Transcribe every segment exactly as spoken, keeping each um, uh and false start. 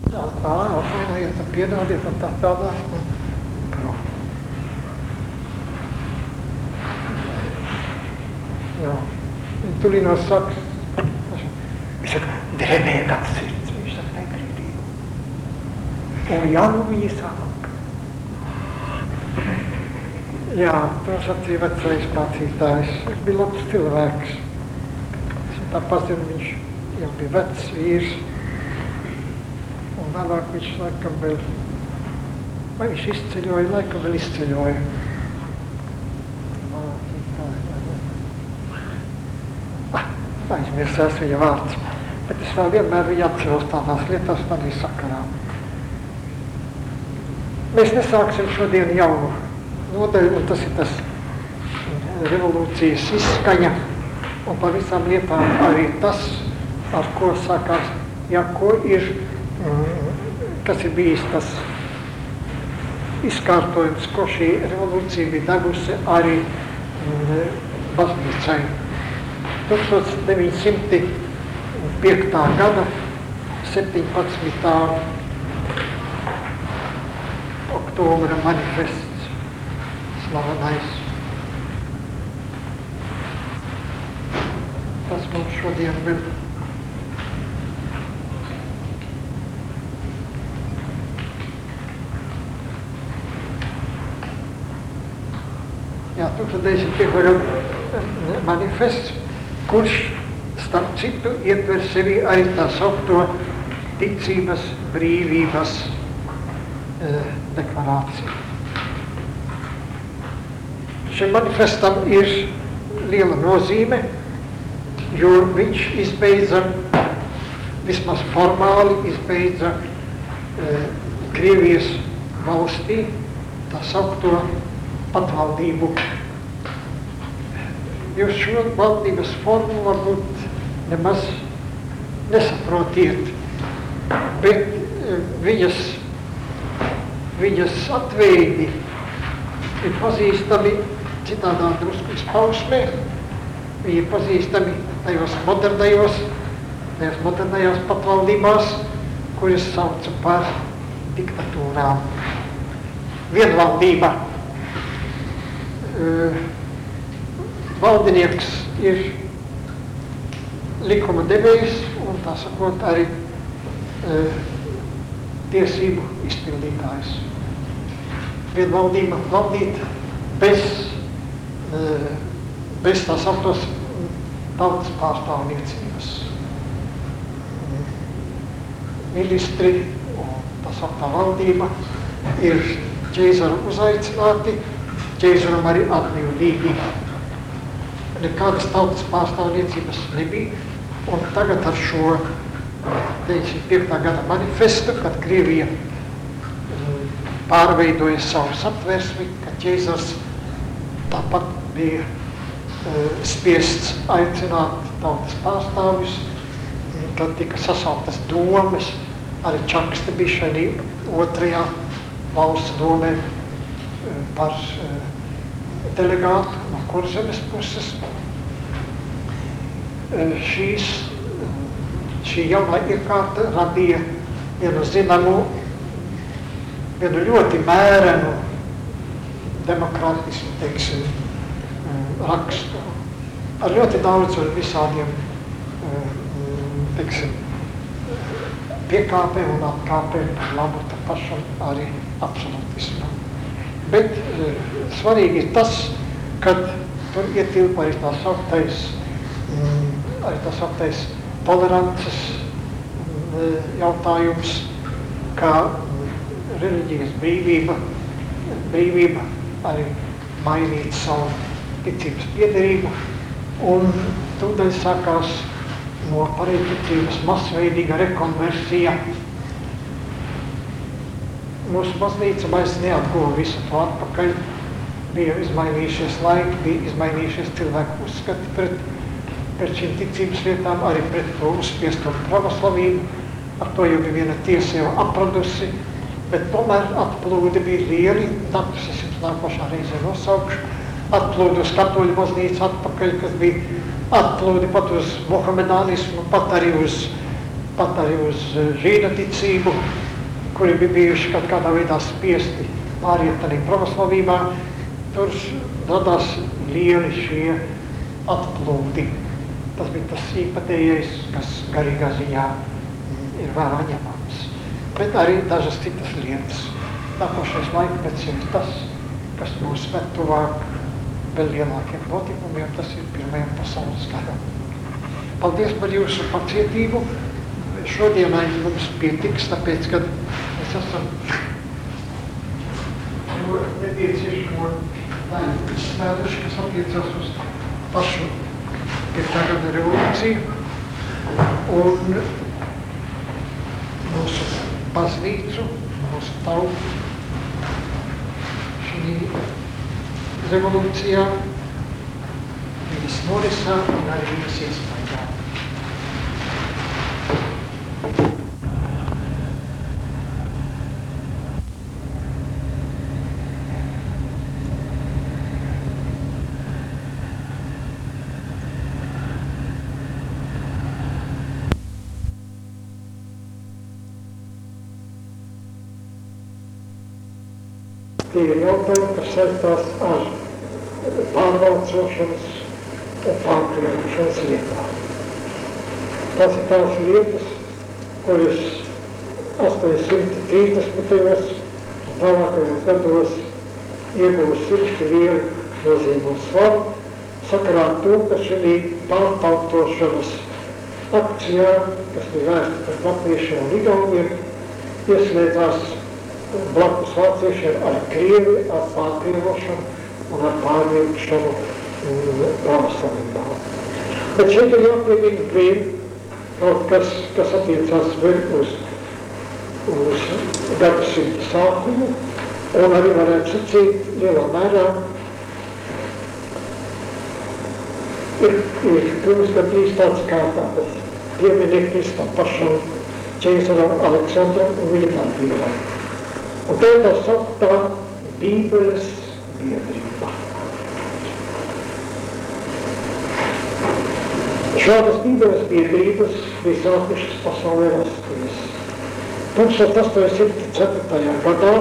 Tā, tā, apvienojiet un piedodiet un tā tādā. Prom. Jā. Viņi tulinās saka, viņš saka, drēmēgās sirds, viņš saka, negrīdīgi. Un jā, nu viņi sāk. Jā, to sacīja vecais mācītājs, viņš bija labs cilvēks. Tā pazina, viņš jau bija vecs vīrs. Un vēlāk viņš laikam vēl, vai viņš izceļoja, laikam vēl izceļoja. Aizmirsās viņa vārds, bet es vēl vienmēr viņu atceros tādās lietās manī sakarā. Mēs nesāksim šodien jaunu nodaļu, un tas ir tas revolūcijas izskaņa, un par visām lietām arī tas, ar ko sākās, ja ko ir, kas ir bijis tas izkārtojums, ko šī revolūcija bija devusi arī baznīcai. tūkstoš deviņsimt piekta gada septiņpadsmitā oktobra manifests slavenais. Tas mums šodien vēl Jā, tūkstoš deviņsimt piekta gada manifests, kurš, starp citu, ietver sevi arī tā saukto ticības brīvības e, deklarāciju. Šim manifestam ir liela nozīme, jo viņš izbeidza, vismaz formāli izbeidza e, Krievijas valstī tā saukto patvaldību. Jūs šo valdības formu varbūt nemaz nesaprotiet, bet viņas, viņas atveidi ir pazīstami citādā drusku izpausmē, viņi ir pazīstami tajos modernajos, tajos modernajās patvaldībās, kuras sauca par diktatūrām. Vienvaldība. Uh, Valdinieks ir likuma devējs un, tā sakot, arī e, tiesību izpildītājs. Vienvaldība valdīt bez, e, bez tās autos tautas pārstāvniecības. Ministri un tās augtā valdība ir ķeizaru uzaicināti, ķeizaram arī atbildīgi. Nekādas tautas pārstāvniecības nebija, un tagad ar šo deviņdesmit piekta gada manifestu, kad Krievija pārveidoja savu satversmi, ka ķeizars tāpat bija spiests aicināt tautas pārstāvjus, kad tika sasauktas domes, arī Čakste bija šajā otrajā valsts domē par delegātu no Kurzemes puses. Šīs, šī jaunā iekārta radīja vienu zināmu, vienu ļoti mērenu demokrātismu, teiksim, rakstu. Ar ļoti daudz un visādiem, teiksim, piekāpēm un atkāpēm par labu tā pašam arī absolutismam. Bet e, svarīgi ir tas, kad tur ietilpa arī tā sauktais, mm, arī tā sauktais tolerances mm, jautājums, kā mm, reliģijas brīvība, brīvība arī mainīt savu ticības piederību, un tūdaļ sākās no pareizticības masveidīga rekonversija. Mūsu baznīca vairs neatguva visu to atpakaļ, bija izmainījušies laiki, bija izmainījušies cilvēku uzskati pret, pret šīm ticības lietām, arī pret to uzspiesto pravoslavību. Ar to jau bija viena tiesa jau apradusi, bet tomēr atplūdi bija lieli, datus es jums nākošā reizē nosaukšu, atplūdi uz katoļu baznīcu atpakaļ, kas bija atplūdi pat uz mohamedānismu, pat arī uz, tāpat arī uz žīda ticību, kuri bija bijuši kaut kādā veidā spiesti pāriet arī pravoslavībā, tur radās lieli šie atplūdi. Tas bija tas īpatējais, kas garīgā ziņā ir vērā ņemams. Bet arī dažas citas lietas. Nākošais laikmets ir tas, kas mūs ved tuvāk vēl lielākiem notikumiem, tas ir Pirmajam pasaules karam. Paldies par jūsu pacietību. Šodienai mums pietiks, tāpēc, kad mēs esam šo nepieciešamo daļu izsmēduši, kas attiecas uz pašu piecā gada revolūciju un mūsu baznīcu, mūsu tautu šī revolūcijā, viņas norisā un arī viņas iespējā. Tie ir jautājumi, kas saistās ar pārvalcošanas un pārkļaušanas lietām. Tas ir tās lietas, kuras astoņsimt trīsdesmitajos un tālākajos gados iegūs sirkšķi lielu nozīmu un svaru, sakarā to, ka šī pārtautošanas akcijā, kas bija vērsta par latviešiem un igauniem, ieslēdzās blakus vāciešiem ar Krievi, ar pārkrievošanu un ar pārvilkšanu pravoslavībā. Bet šeit ir jāpiemina vēl kaut kas, kas attiecās vēl uz, uz gadsimta sākumu, un arī varētu sacīt lielā mērā ir, ir kļuvis gandrīz tāds kā tādas piemineklis tam pašam ķeisaram Aleksandram un viņa darbībai. Un tā ir tā sauktā Bībeles biedrība. Šādas Bībeles biedrības bija sākušas pasaulē rasties. tūkstoš astoņsimt ceturtajā gadā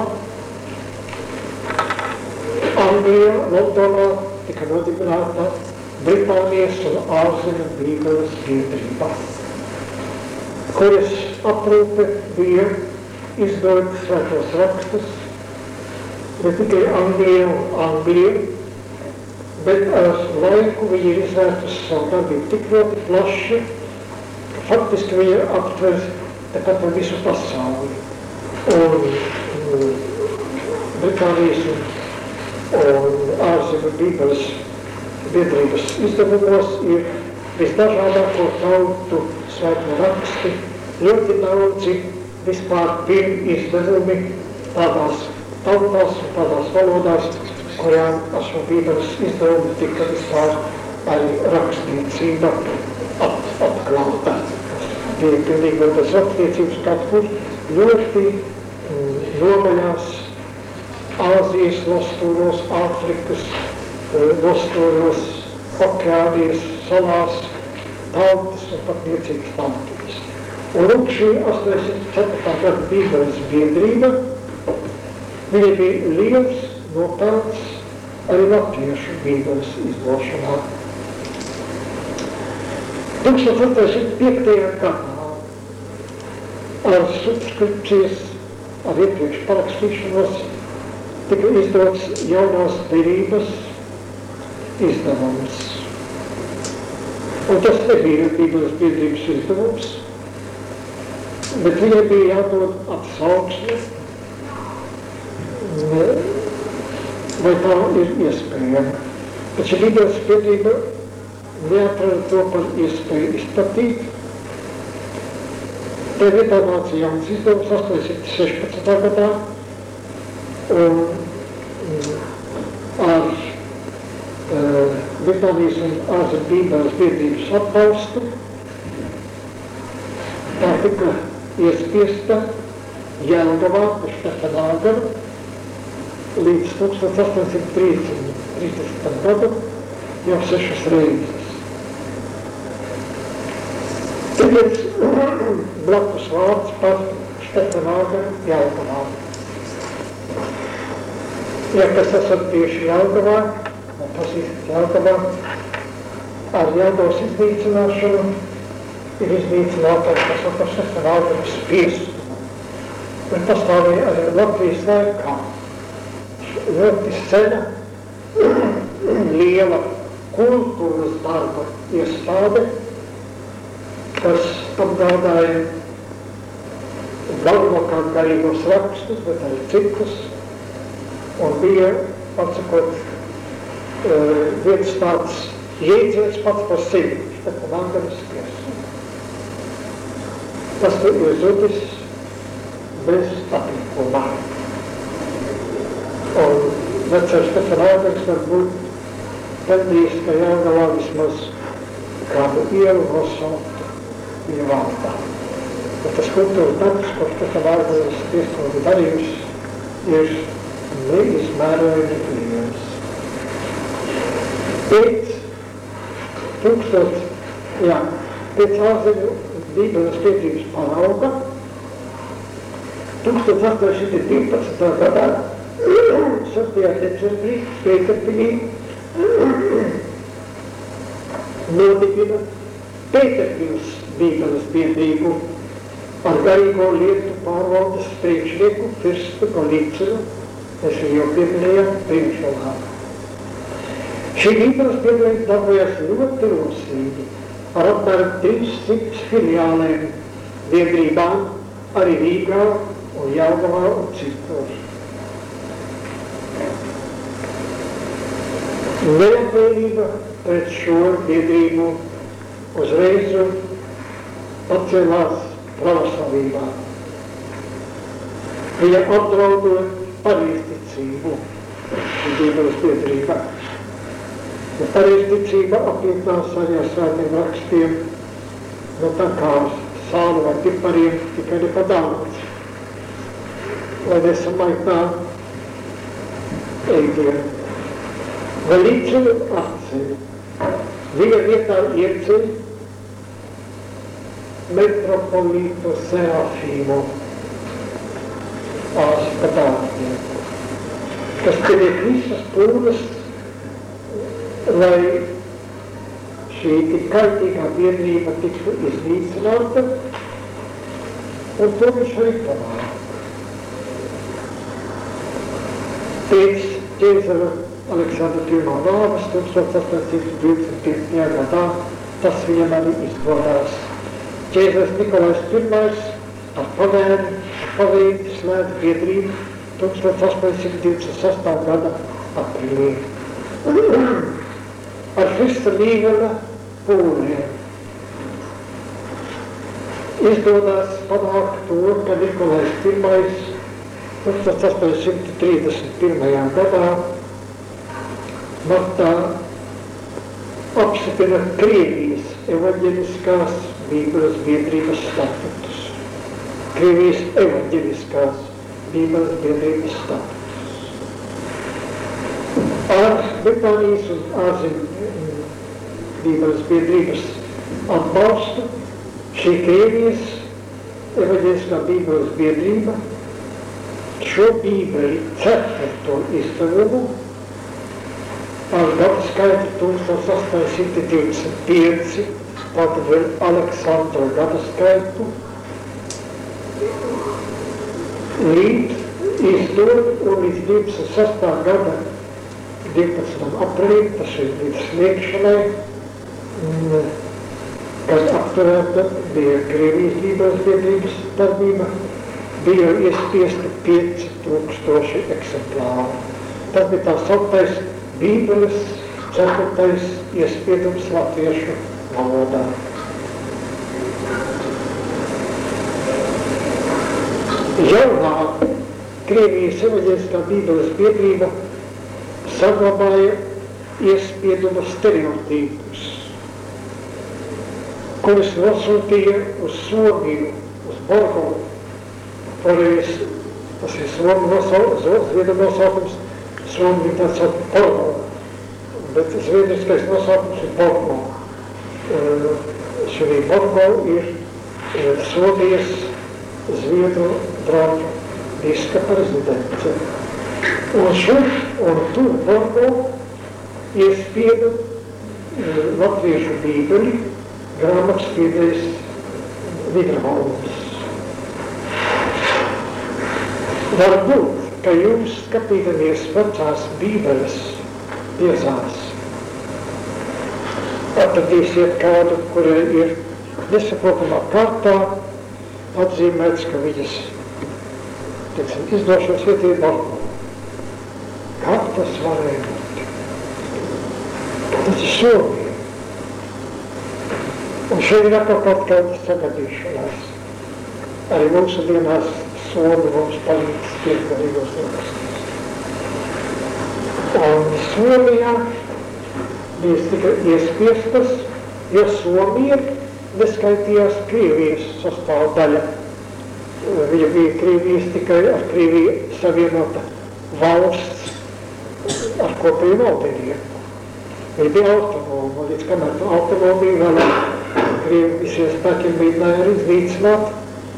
Anglijā, Londonā tika nodibināta Britānijas un ārzemju Bībeles biedrība, kuras aprūpe bija izdod svētos rakstus, ne tikai Anglija un Anglija, bet ar laiku viņi ir izvērtusi savu darbību tik ļoti plaši, ka faktiski viņi aptver tepat par visu pasauli. Un, un Britānijas un, un ārzemju Bībeles biedrības izdevumos ir visdažādāko tautu svēto raksti, ļoti daudzi vispār pirmi izdevumi tādās tautās un tādās valodās, kurām ar šo Bībeles izdevumu tika vispār arī rakstniecība at, atklāta. Bija pilnīgi bez rakstniecības kaut kur ļoti nomaļās Āzijas nostūros, Āfrikas nostūros, Okeānijas salās tautas un pat niecīgas tautas. Un lūk šī astoņsimt ceturtā gada Bībeles biedrība, viņa bija liels nopelns arī latviešu Bībeles izdošanā. tūkstoš astoņsimt piektajā gadā ar subskripcijas, ar iepriekš parakstīšanos, tika izdots jaunās derības izdevums. Un tas nebija Bībeles biedrības izdevums, bet viņai bija jādod atsauksme, vai tā ir iespējama. Bet šī Bībeles biedrība neatrada to par iespēju izplatīt. Tā vietā nāca jauns izdevums astoņsimt sešpadsmitajā gadā, un ar uh, Britānijas un ārzemju Bībeles biedrības atbalstu tā tika iespiesta Jelgavā, pēc Nāgaru, līdz tūkstoš astoņsimt trīsdesmitajam gadu jau sešas reizes. Tāpēc blakus vārds par Štefanāga Jelgavā. Ja kas esat tieši Jelgavā, vai pazīstat Jelgavā, ar Jelgavas iznīcināšanu ir iznīcinātais, kas var par Štefanāga spiestu. Un pastāvēja arī Latvijas laikā ļoti sena, liela kultūras darba iestāde, kas apgādāja galvenokārt garīgos rakstus, bet arī citus, un bija, atsakot, viens tāds jēdziens pats par sevi, Štefanāga spiests. Tas ir zudis bez atlikuma. Un vecais Štefanāgs varbūt pelnījis, ka Jelgavā vismaz kādu ielu nosaukt viņa vārdā. Bet tas kultūras darbs, ko Štefanāgas spiests darījums, ir neizmērojami liels. Pēc tūkstot, jā, pēc ārzemju Bībeles pietrības parauga, tūkstoš astoņsimt divpadsmitā. gadā sastajā decembrī Pēterpilī nodibina Pēterpils Bībeles biedrību ar garīgo lietu pārvaldes priekšnieku Firstu Golīcinu, mēs jau pieminējām priekšvalā. Šī Bībeles biedrība darbojas ļoti rosīgi ar apmēram trīssimt filiālēm biedrībām arī Rīgā un Jelgavā un citur. Nelabvēlība pret šo biedrību uzreiz pacēlās pravoslavībā. Viņa apdraudot pareizticību Bībeles biedrībā. Pareizticība apvienotās arī ar svētiem rakstiem, no tā kā sālu vai pipariem, tikai ne pa daudz. Lai nesamaitā eigiem. Golīcinu atceļ. Viņa vietā ieceļ metropolītu Serafīmu ārstadātnieku, kas pieliek visas pūles, lai šī tik kaitīgā biedrība tiktu iznīcināta, un to viņš arī panāk. Pēc ķēzara Aleksandra pirmā nāves tūkstoš astoņsimt divdesmit piektajā. gadā tas viņam arī izdodās. Ķēzars Nikolais pirmais ar pavēri, pavēri slēdz biedrību tūkstoš astoņsimt divdesmit sestā. gada aprīlī. Ar Krista līvela pūlēm izdodās panākt to, ka Nikolais pirmais tūkstoš astoņsimt trīsdesmit pirmajā. gadā martā apstiprina Krievijas evaņģeliskās Bībeles biedrības statutus. Krievijas evaņģeliskās Bībeles biedrības statutus. Ar Britānijas un ārzemju Bībeles biedrības atbalstu šī Krievijas evaņģeliskā Bībeles biedrība šo Bībeli ceturto izdevumu ar gadu skaitu tūkstoš astoņsimt divdesmit pieci, tātad vēl Aleksandra gadu skaitu, līdz izdod un līdz divdesmit sestā. gada divpadsmitajā aprīlī, tas ir līdz sniegšanai, kad apturēta bija Krievijas Bībeles biedrības darbība, bija iespiesti pieci tūkstoši eksemplāru. Tas bija tā sauktais Bībeles ceturtais iespiedums latviešu valodā. Jaunā Krievijas evaņģeliskā Bībeles biedrība saglabāja iespieduma stereotīpus, kurus nosūtīja uz Somiju, uz Borgovu. Toreiz, tas ir Somu nosaukums, Zviedru nosaukums, Somu bija tāds saukt Borgovu, bet zviedriskais nosaukums ir Borgovu. Šī Borgovu ir Somijas Zviedru draugu biskapa rezidence. Un šur un tur Borgo iespieda latviešu bībeli grāmatspiedējs Vidraholms. Varbūt, ka jūs skatīdamies vecās bībeles piezās, atradīsiet kādu, kurai ir nesaprotamā kārtā atzīmēts, ka viņas, teiksim, izdošanas vieta ir Borgo. Kā tas varēja būt? Tas ir Somija. Un šeit ir atkal kaut kāda sagadīšanās. Arī mūsu dienās Somi mums palīdz pietvarīgos rakstīs. Un Somijā bija tikai iespiestas, jo Somija neskaitījās Krievijas sastāvdaļa. Viņa bija Krievijas tikai ar Krieviju savienota valsts ar kopēju valdnieku. Viņa bija autonoma, līdz kamēr autonomija vēl Krievi visiem spēkiem mēģināja arī iznīcināt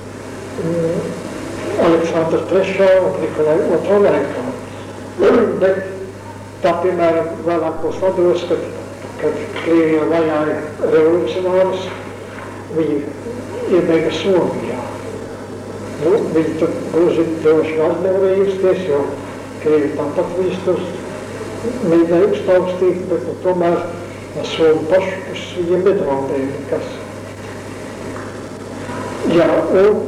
Aleksandra trešā un Nikolai otrā laikā. Bet tā, piemēram, vēlākos vados, kad, kad Krievijā vajāja revolucionārus, viņi iebēga Somijā. Nu, viņi tur gluži droši vārds nevarēja justies, jo Krievi tāpat viņus tur mēģināja uztaustīt, bet nu, tomēr no Somu pašu puses viņiem nedraudēja nekas. Jā, un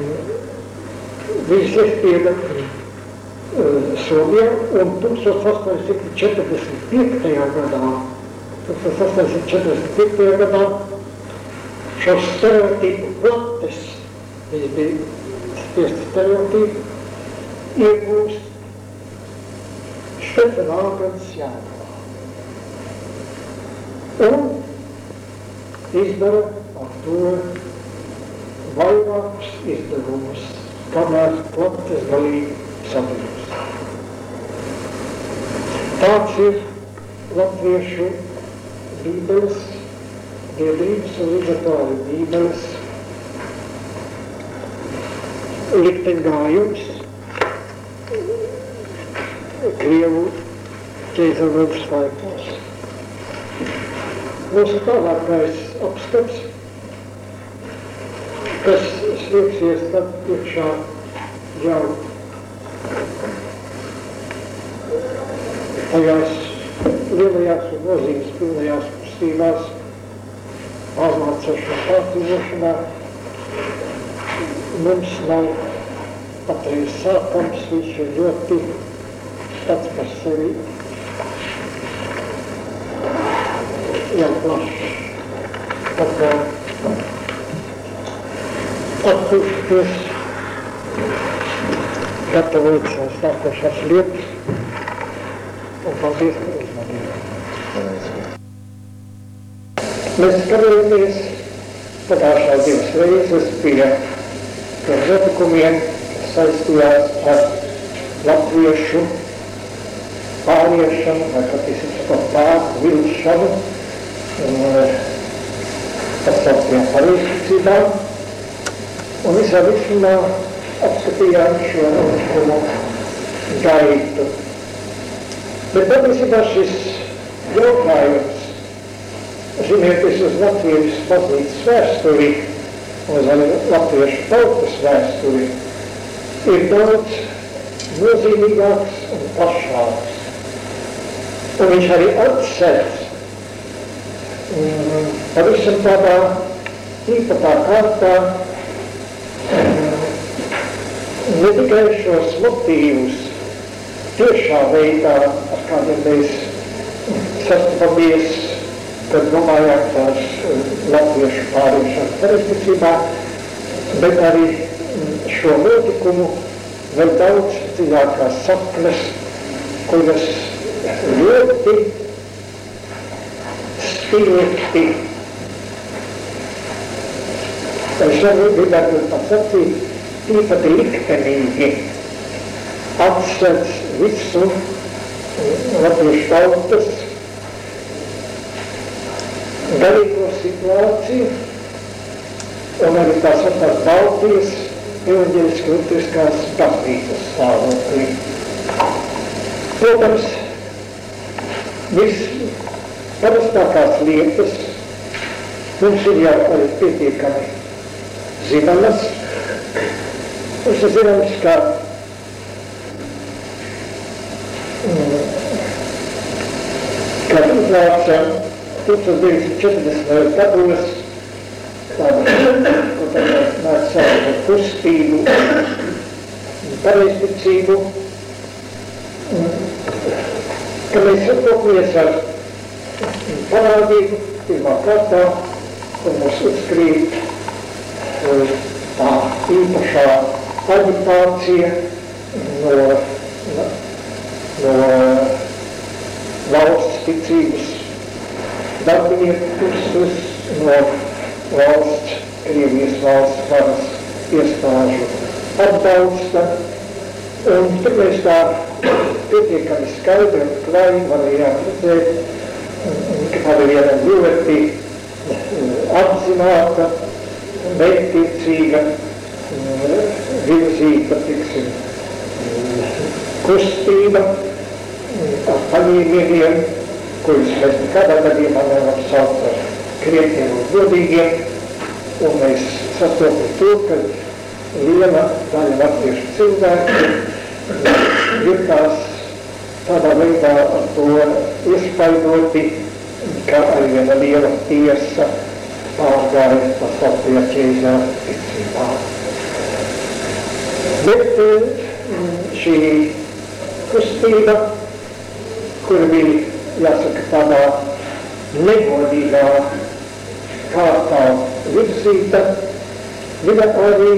viņas iespieda Somijā, un tūkstoš astoņsimt četrdesmit piektajā gadā, tūkstoš astoņsimt četrdesmit piektajā gadā šo stereotipu plates, viņas bija spiesti stereotipi, iegūst Štefana Āgans Jāgavā. Un izdara ar to vairākus izdevumus, kamēr plates galīgi sabiedrus. Tāds ir latviešu bībeles biedrības un līdz ar to arī bībeles likteņgājums Krievu ķeizarunas laikos. Mūsu tālākais apskats, kas slieksies tad iekšā jau tajās lielajās un nozīmes pilnajās kustībās, pārmācošanā, pārtīvošanā, mums nav patreiz sākams, viņš ir ļoti pats par sevi jau plašs. Tā kā atpūšties, gatavot savas nākošās lietas, un paldies par uzmanību. Mēs skatījāmies pagājušās divas reizes pie notikumiem, kas saistījās ar latviešu pāriešanu, vai patiesībā par pārvilšanu, tas sauktiem pareizticībām, un visā visumā apskatījām šo notikumu gaitu. Bet patiesībā šis jautājums, ziniet, uz Latvijas baznīcas vēsturi, uz latviešu tautas vēsturi, ir daudz nozīmīgāks un plašāks. Un viņš arī atsedz um, pavisam tādā īpatā kārtā um, ne tikai šos motīvus tiešā veidā, ar kādiem mēs sastopamies, kad domājām par um, latviešu pāriešanu pareizticībā, bet arī um, šo notikumu vēl daudz dziļākās saknes, kuras ļoti spilgti. Es arī gribētu pasakīt, tīpati liktenīgi atsedz visu latviešu tautas garīgo situāciju, un arī tās tās Baltijas evaņģēliskās luteriskās baznīcas stāvoklī. Protams, visparastākās lietas mums ir jau arī pietiekami zināmas. Mums ir zināms, ka kad uznāca tūkstoš deviņsimt četrdesmitajos gados tāda, ko tagad mēs saucam par kustību, pareizticību, ka mēs saprotamies ar parādību pirmā kārtā, un mums uzskrīt tā īpašā aģitācija no, no, no valsts ticības darbinieku puses, no valsts, Krievijas valsts varas iestāžu atbalsta. Un tur mēs tā pietiekami skaidri un klāji varējām redzēt, ka tāda viena ļoti apzināta, mērķtiecīga, virzīta, tiksim, kustība ar paņēmieniem, kurus mēs nekādā gadījumā nevaram saukt par krietniem un godīgiem, un mēs sastopam to, ka liela daļa latviešu cilvēki jutās tādā veidā ar to iespaidoti, ka arī viena liela tiesa pārgāja pa Latvijā ķēzā ticībā. Bet šī kustība, kur bija, jāsaka, tādā negodīgā kārtā virzīta, viņa arī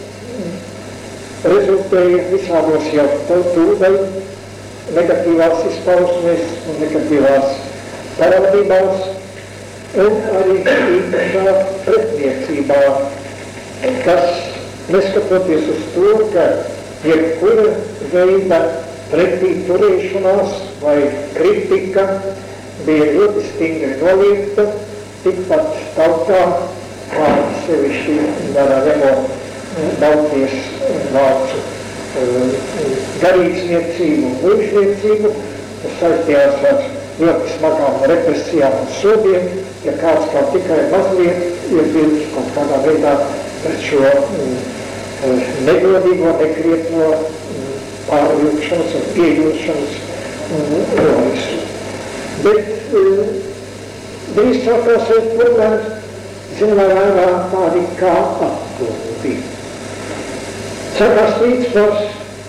rezultēja visādos jau tūdaļ negatīvās izpausmes un negatīvās parādībās, un arī īpašā pretniecībā, kas, neskatoties uz to, ka jebkura veida pretī turēšanās vai kritika bija ļoti stingri noliegta, tikpat tautā, kā sevišķi Nararemo Baltijas vācu garīdzniecību un mūžniecību, kas saistījās ar ļoti smagām represijām un sodiem, ja kāds kā tikai mazliet iebilst kaut kādā veidā pret šo negodīgo, nekrietno pārvilkšanas un pieļūšanas norisu. Bet drīz sākās veikt problēmas, zināmā vērā tādi kā atpūti. Sākās līdzsvars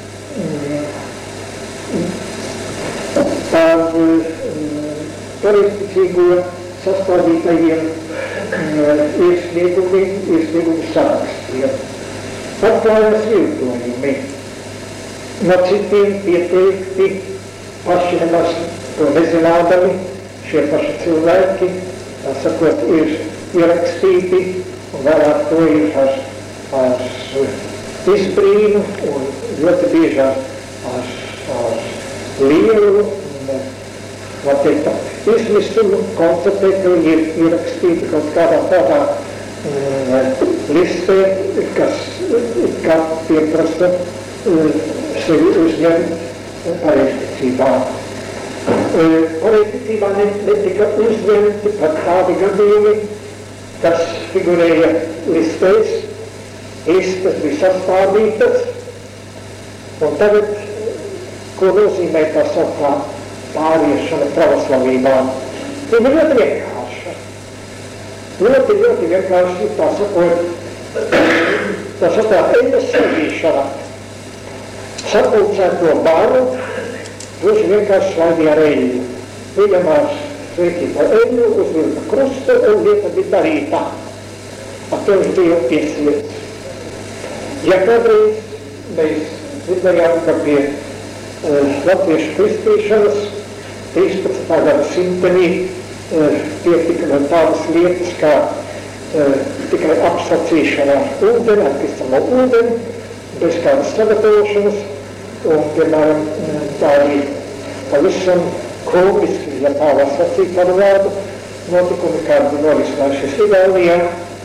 par pareizticīgo sastādītajiem iesniegumiem, iesniegumu sarakstiem. Atklājās viltojumi. No citiem pieteikti paši nemaz to nezinādami, šie paši cilvēki, tā sakot, ir ierakstīti un vairāk to ir ar, ar izbrīnu un ļoti bieži ar, ar, ar lielu var teikt, izmisumu konstatēt, ka viņi ir ierakstīti kaut kādā tādā mm, listē, kas kā pieprasa sevi uzņemt pareizticībā. Pareizticībā netika uzņemti pat tādi gadījumi, kas figurēja listēs, listas bija sastādītas, un tagad, ko nozīmē tā sauktā pāriešana pravoslavībā. Viņa ir ļoti vienkārša. Ļoti, ļoti vienkārši, tā sakot, tā sauktā eļas saļīšana. Sapulcēto baru, droši vienkārši slaidīja ar eļu. Viņam ar sveikību eļu uzvilka krustu un lieta bija darīta. Ar to viņš bija piesvietis. Ja kādreiz mēs dzirdējām, ka pie uh, latviešu kristīšanas trīspadsmitā gada simtenī uh, pietika no tādas lietas, kā uh, tikai apsacīšana ar ūdeni, atkristamo ūdeni, bez kādas sagatavošanas, un, piemēram, tā arī pavisam komiski, ja tā var sacīt par vārdu, notikumi, kādi norisinājušies Igaunijā,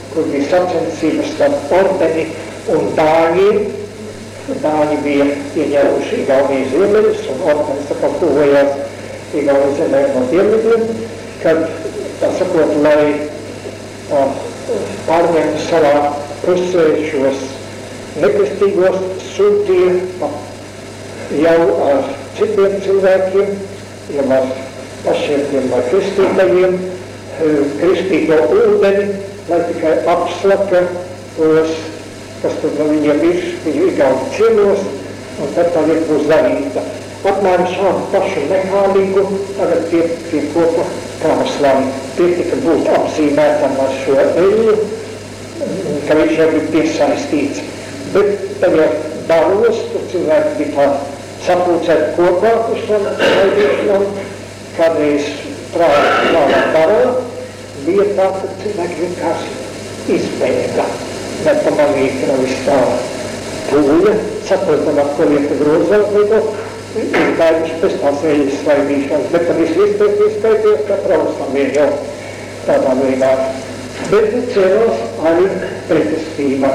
kur bija sacensības starp ordeni un dāņiem. Dāņi bija ieņēmuši Igaunijas ziemeļus, un ordenis tā kā tuvojās Igaunijas zemē no dienvidiem, kad, tā sakot, lai tā, pārņemtu savā pusē šos nekristīgos, sūtīja jau ar citiem cilvēkiem, jau ar pašiem tiem vai kristītajiem, kristīgo ūdeni, lai tikai apslaka tos, kas tur no viņiem ir, viņu Igauni ciemos, un tad tā vieta būs darīta. Apmēram šādu pašu mehāniku tagad pie, pie kopa pravoslāvi pietika būt apzīmētam ar šo eļu, ka viņš jau bija piesaistīts. Bet tagad baros, tur cilvēki bija tā sapulcēti kopā uz to saidīšanām, kādreiz prāvā barā, bija tā, ka cilvēki vienkārši izbēga. Nepamanīja, ka viss tā pūļa, saprotam, ar ko lieta grozā, ir bērniši pēc tās eļas slaidīšanas, bet tad viss izskaities, ka pravoslavie jau tādā veidā. Bet cēlās arī pretestība.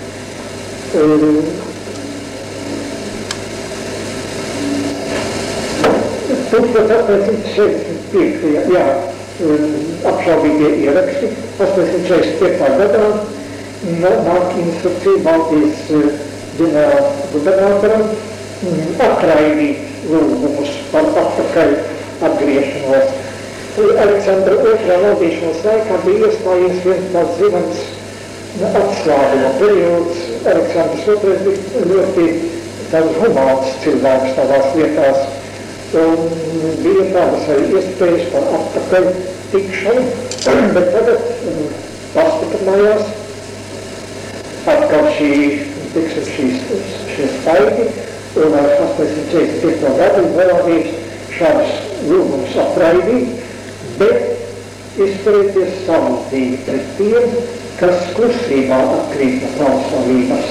tūkstoš astoņsimt četrdesmit piektajā jā, apšaubīgie ieraksti, astoņsimt četrdesmit piektajā gadā, nāk instrukcija Baltijas ģenerāla gubernatoram atraidīt lūgumus par atpakaļ atgriešanos. Aleksandra otrā valdīšanas laikā bija iestājies viens tāds zināms atslābuma periods. Aleksandrs otrais bija ļoti tāds humāns cilvēks tādās lietās, un bija tādas arī iespējas par atpakaļ tikšanu, bet tagad pastiprinājās atkal šī, tiksim, šīs, šie spaigi, un ar astoņsimt četrdesmit piekto gadu vēlādīs šādus lūgumus atraidīt, bet izturēties samultīgi pret tiem, kas klusībā atkrīt no pravoslavības.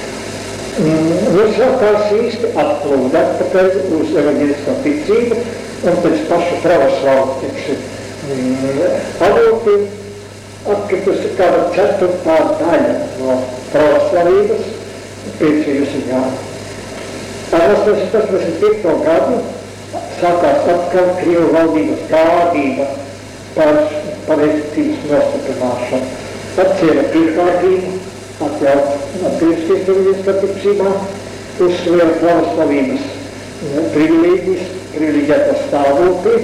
Visākās īsti atplūda atpakaļ uz evaņģelisko ticību, un pēc pašu pravoslavu, tiksim, pavilkiem, atkritusi kāda ceturtā daļa no pravoslavības piecījusi gadu. Ar astoņsimt astoņdesmit piekto gadu sākās atkal Krievu valdības gādība par pareizticības nostiprināšanu. Atcēla pirmkārtību, atļaut atgriezties evaņģeliskā ticībā, uzsvēra pravoslavības privilēģijas, privileģēto stāvokli,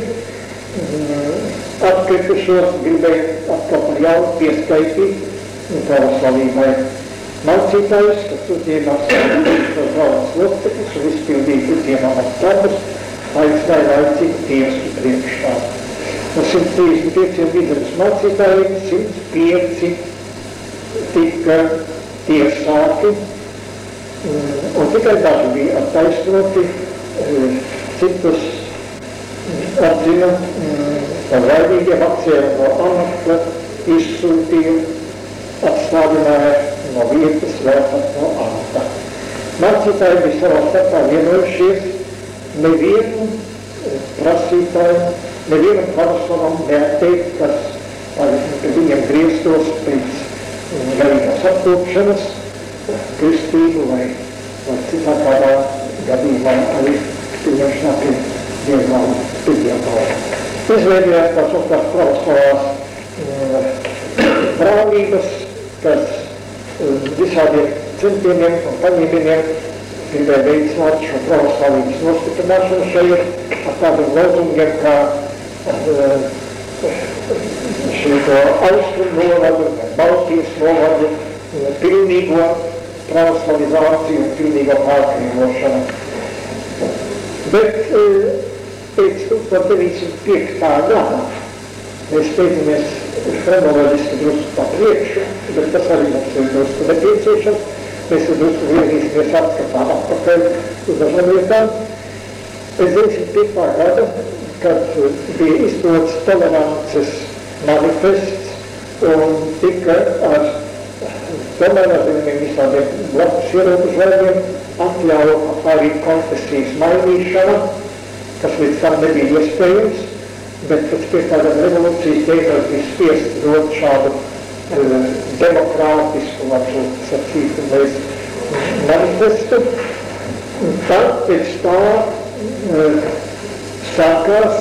atkritušos gribēja atkal par jaunu pieskaitīt pravoslavībai. Mācītājs, kas uzņēmās tos galvas locekļus un izpildīja uzņēmāmās darbus, aicināja laicīgu tiesu priekšā. No simt trīsdesmit pieciem vidzemes mācītājiem simt pieci tika tiesāti, un tikai daži bija attaisnoti, citus atzina par vainīgiem, atcēla no amata, izsūtīja, atstādināja no vietas, vēl pat no amata. Mācītāji bija savā starpā vienojušies nevienu prasītāju, nevienu pravoslavam neatteikt, kas pēc viņiem grieztos pēc garīgās atkopšanas, kristību vai, vai citā kādā gadījumā arī pieņemšanā pie diezgan pieņemtāja. Izveidojās tās otrās pravoslavās brālības, kas visādiem centieniem un paņēmieniem gribēja veicināt šo pravoslavības nostiprināšanu šeit ar tādiem lozungiem kā šito austrumu novadu, Baltijas novadu, pilnīgo pravoslavizāciju un pilnīgo pārkrievošanu. Bet pēc tūkstoš deviņsimt piektā gada mēs steidzamies chronoloģiski drusku pa priekšu, bet tas arī mums ir drusku nepieciešams. Mēs drusku virzīsimies atskatā atpakaļ uz dažām lietām. Pēc deviņsimt piektā gada, kad bija izdots tolerances manifests un tika ar tomēr ar visādiem blakus ierobežojumiem atļauja arī konfesijas mainīšana, kas līdz tam nebija iespējams, bet pēc piektā gada revolūcijas tiekās bija spiest dot šādu demokrātisku, varbūt sacītu mēs, manifestu. Un tad pēc tā sākās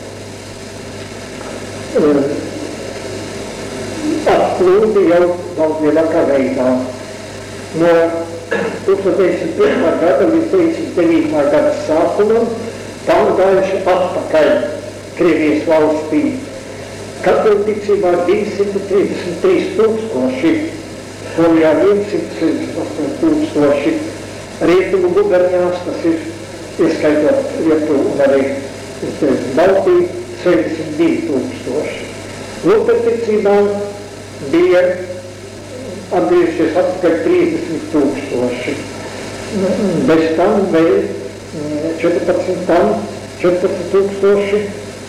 atplūdi jau daudz lielākā veidā. No tūkstoš deviņsimt pirmā gada līdz deviņsimt devītā gada sākumam pārgājuši atpakaļ Krievijas valstī. Katolicībā divsimt trīsdesmit trīs tūkstoši, Polijā viens simt sešdesmit astoņi tūkstoši, Rietumu guberņās, tas ir ieskaitot Lietuvu un arī Baltiju, sešdesmit divi tūkstoši. Luterticībā bija atgriežies atpakaļ trīsdesmit tūkstoši. Bez tam vēl četrpadsmit tūkstoši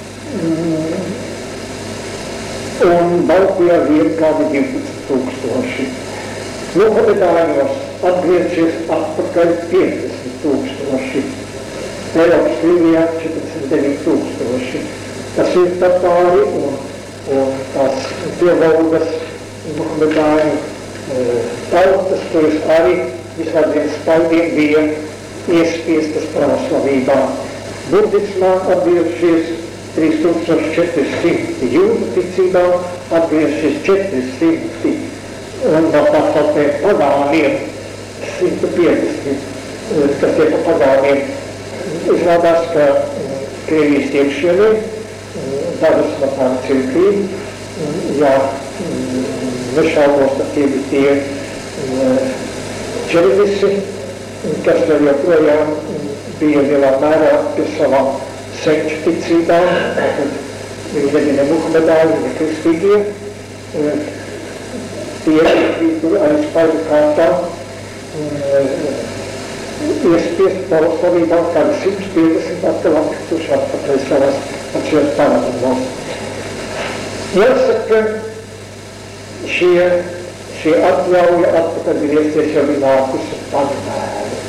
un Baltijā vien kādi divpadsmit tūkstoši. Mohamedāņos atgriežies atpakaļ piecdesmit tūkstoši. Eiropas Krievijā četrdesmit deviņi tūkstoši. Tas ir tatāri un, un tās pievaldas Mohamedāņu e, tautas, kuras arī visādiem spēkiem bija iespiestas pravoslavībā. Budismā atgriežies trīs tūkstoši četri simti, jūdu ticībā atgriežies četri simti, un no tā sauktiem pagāniem simt piecdesmit, kas tie pa pagāniem. Izrādās, ka Krievijas iekšienē dažas no tām cirkvīm, jā, nešaubos, ka tie bija tie červisi, kas vēl joprojām bija lielā mērā pie savām senču ticībām, tad viņi ne Muhamedāņi, ne kristīgie, tie bija arī spaidu kārtā iespiest pravoslavībā kādi simt piecdesmit atkal atkrituši atpakaļ savas atšķiras paradumos. Jāsaka, šie, šie atļauja atpakaļ griezties jau ir nākusi pamēru.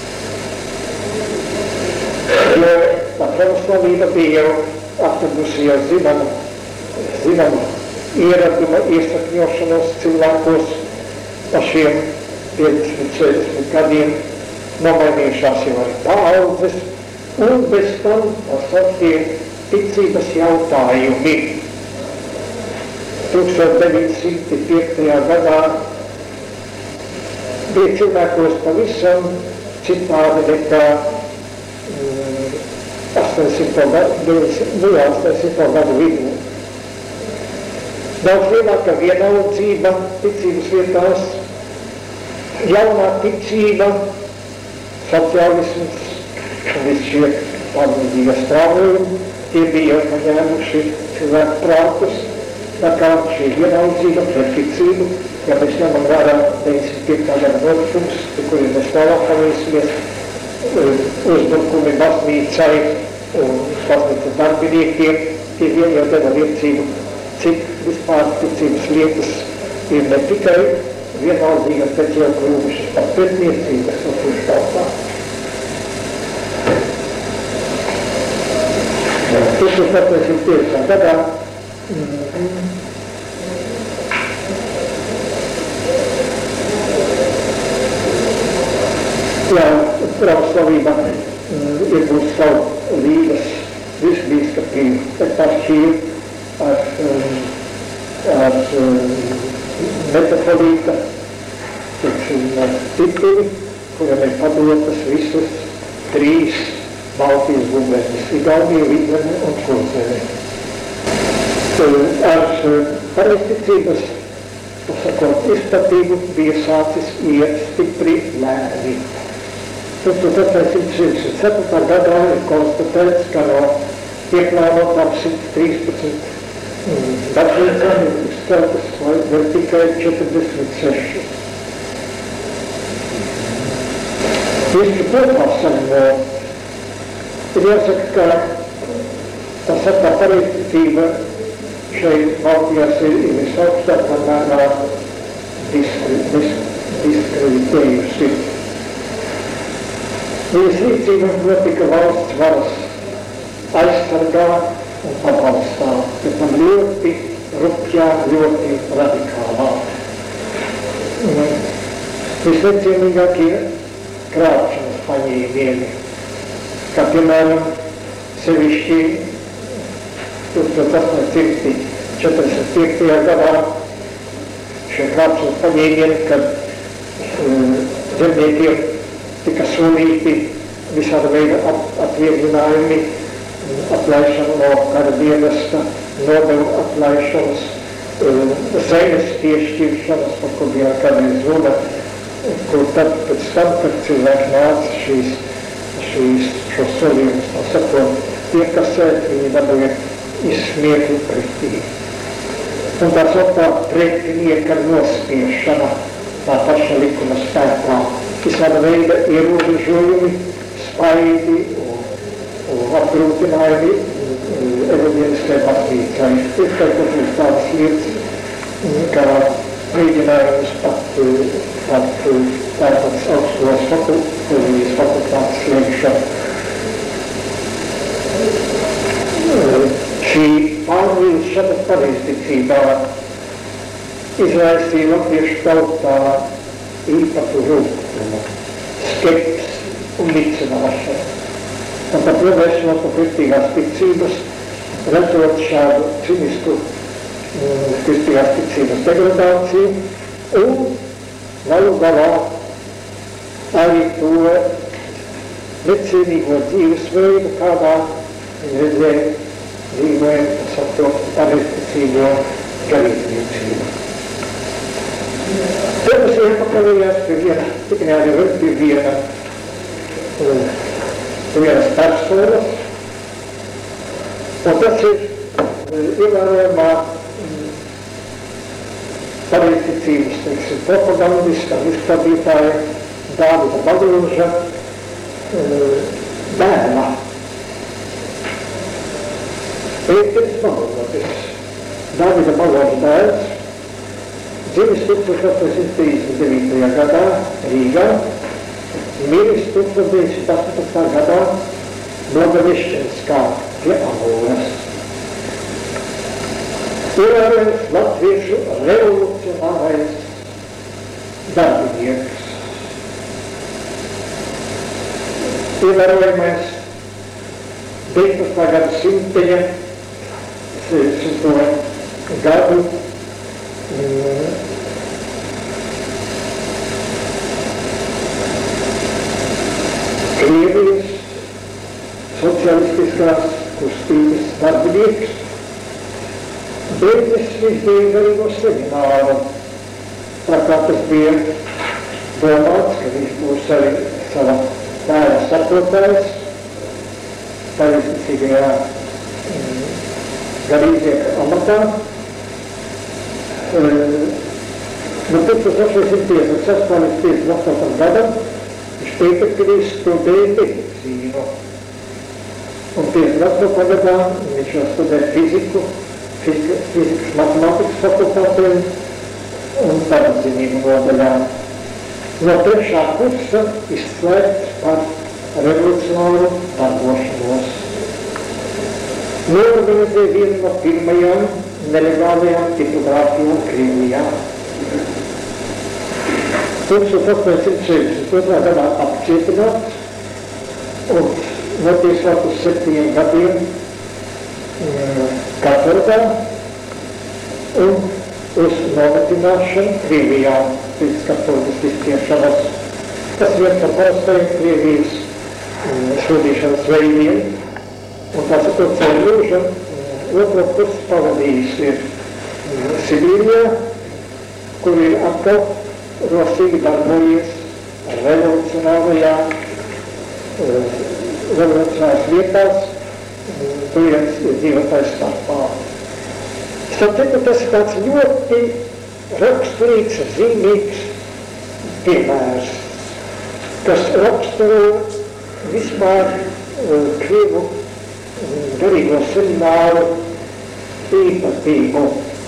Jo tā pravoslavība bija jau atradusi jau zināmu, zināmu ieraduma iesakņošanos cilvēkos pa šiem piecdesmit sešdesmit gadiem. Nomainījušās jau arī paaudzes, un bez tam pasakie ticības jautājumi. tūkstoš deviņi simti piektajā gadā bija cilvēkos pavisam citādi nekā astoņdesmito gadu vidū. Daudz lielāka vienaldzība ticības vietās, jaunā ticība, sociālisms un visi šie pārmīdīga strāvojumi, tie bija jau paņēmuši cilvēku prātus, tā kā šī vienaldzība, preticība, ja mēs ņemam vērā deviņdesmit piekta gada notikums, kuriem mēs tālāk pavēsimies, uzbrukumi baznīcai un baznīcas darbiniekiem, tie vien jau deva liecību, cik vispār ticības lietas ir ne tikai vienaldzīgas, bet jau kļuvušas par pretniecības un kurš tautā. tūkstoš astoņsimt piecā gadā jā, pravoslavība ir būs savu Rīgas virsbīskapību, bet par šīm ar, ar metropolita tituli, kuram ir padotas visas trīs Baltijas guberņas, Igaunija, Vidzeme un Kurzeme. Ar pareizticības, pasakot, izplatību bija sācis iet stipri lēni. tūkstoš astoņsimt sešdesmit septītā gadā ir konstatēts, ka no ieplānotām simt trīspadsmit baznīcām ir uzceltas vēl tikai četrdesmit seši. Tieši kopā saņemot, ir jāsaka, ka tā sakā pareizticība šeit Baltijās ir, ir visaugstākā mērā diskreditējusi. Viņas rīcība notika valsts varas aizsargā un pabalstā, bet man ļoti rupjā, ļoti radikālā. Visnecienīgākie krāpšanas paņēmieni, kā piemēram sevišķi tūkstoš astoņsimt četrdesmit piektajā gadā šie krāpšanas paņēmieni, kad um, zemniekiem tika solīti visāda veida atvieglinājumi, atlaišana no kara dienesta, nodevu atlaišanas, zemes piešķiršanas, par kur bija kādreiz runa, kur tad pēc tam, kad cilvēki nāca šīs, šīs, šos solījumus, tā sakot, piekasēt, viņi dabūja izsmiekli pretī. Un tā sauktā pretinieka nospiešana, tā paša likuma spēkā, visāda veida ierobežojumi, spaidi un, un apgrūtinājumi evaņģēliskai baznīcai. Ir teikot tādas lietas, kā mēģinājums pat, pat tāpēc augstos fakultātes fakultātes slēgšana. Šī pārvilšana pareizticībā izraisīja latviešu tautā īpašu rūkumu, skepsi un nicināšanu. Un pat novēršanos no kristīgās ticības, redzot šādu cinisku mm, kristīgās ticības degradāciju un galu galā arī to necienīgo dzīvesveidu, kādā viņi redzēja dzīvoja saprot pareizticīgo garīdzniecību. Tad es iepakaļījās pie viena, tikai arī pie viena, pie vienas personas, un tas ir ievērojamā pareizticības, teiksim, propagandista, izstādītāja Dāvida Balūža bērna. Pēteris Balūžis, Dāvida Balūža bērns, dzimis tūkstoš astoņsimt trīsdesmit devītajā gadā Rīgā, miris tūkstoš deviņsimt astoņpadsmitajā gadā Blagovešķenskā pie Amoras. Ievērojams latviešu revolucionārais darbinieks. Ievērojamais deviņpadsmitā gada simteņa, sešdesmito gadu Krievijas socialistiskās kustības darbinieks. Beidzis izdeja arī no semināru, tā kā tas bija domāts, ka viņš būs arī sava tēva sapotājs, pareizticīgajā mm, garīdznieka amatā. E, no tūkstoš astoņsimt piecdesmit sestā līdz piecdesmit astotajam gadam viņš Pēterpilī studēja medicīnu. Un piecdesmit astotajā gadā viņš jau studēja fiziku, fizikas matemātikas fakultātē un pamatzinību nodaļā. No trešā kursa izslēgts par revolucionāru darbošanos. Noorganizēja vienu no pirmajām nelegālajām tipogrāfijām Krievijā. tūkstoš astoņsimt sešdesmit otrā gadā apcietināts un notiesāt uz septiņiem gadiem katorgā un uz nometināšanu Krievijā pēc katorgas izciešanas. Tas viens no parastajiem Krievijas šodīšanas veidiem, un tā sakot, savu mūžu otro kursu pavadījis ir Sibīrijā, kur ir atkal rosīgi darbojies revolucionārajā, revolucionāras vietās, tu viens dzīvotais starpā. Starp tas ir tāds ļoti raksturīgs, zīmīgs piemērs, kas raksturo vispār uh, Krievu uh, garīgo semināru īpatību.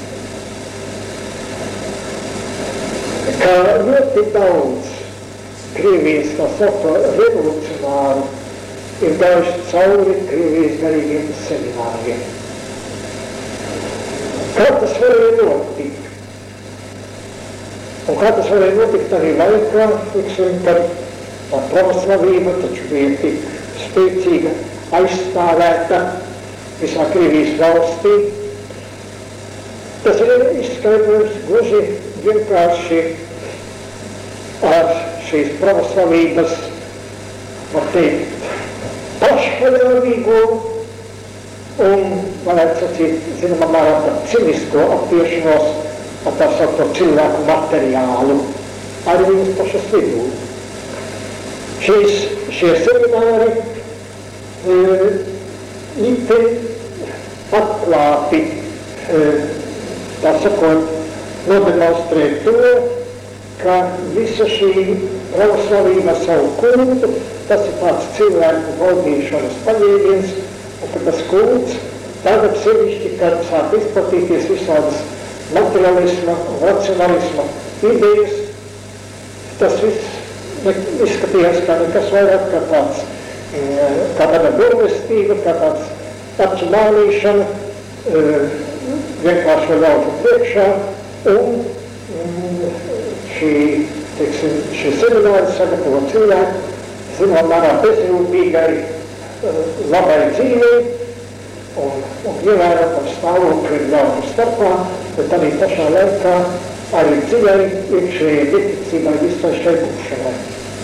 Kā ļoti daudz Krievijas, kā saka, revolucionāru ir gājuši cauri Krievijas garīgiem semināriem. Kā tas varēja notikt? Un kā tas varēja notikt arī laikā, liksim, kad tā pravoslavība taču bija tik spēcīga, aizstāvēta visā Krievijas valstī. Tas ir izskaidrojums gluži vienkārši ar šīs pravoslavības, var teikt, pašpaļāvīgo un, varētu sacīt, zināmā mērā par cinisko attiešanos ar tā saucamo cilvēku materiālu arī viņas pašas vidū. Šīs, šie semināri e, īti atklāti, e, tā sakot, nodemonstrē to, ka visa šī pravoslavība savu kultu, tas ir tāds cilvēku valdīšanas paļēviens, un ka tas kults tagad sevišķi, kad sāk izplatīties visādas materialisma un racionalisma idejas, tas viss izskatījās kā nekas vairāk kā tāds, kā tāda burvestība, kā tāds acu mālīšana, vienkārši vēl ļaužu priekšā, un šī, teiksim, šī semināri sagatavo cilvēku, zinām, mērā bezrūpīgai, labai dzīvei un, un ievērotam stāvokli ļaužu starpā, bet arī pašā laikā arī dziļai iekšējai neticībai visai šai būšanai.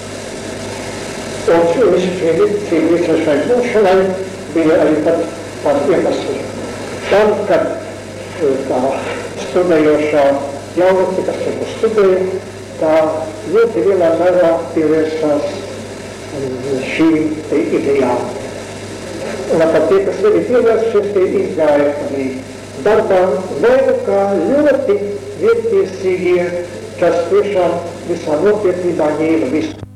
Un visu šī neticība visai šai būšanai bija arī pat par iemeslu tam, kad tā studējošā jaunatne, kas jau studēja, tā ļoti lielā mērā pievērsās šīm idejām. Un pat tie, kas arī pievērsušies, tie izgāja arī darbā, vai nu kā ļoti vietiesīgie, kas tiešām visā nopietnībā ņēma visu.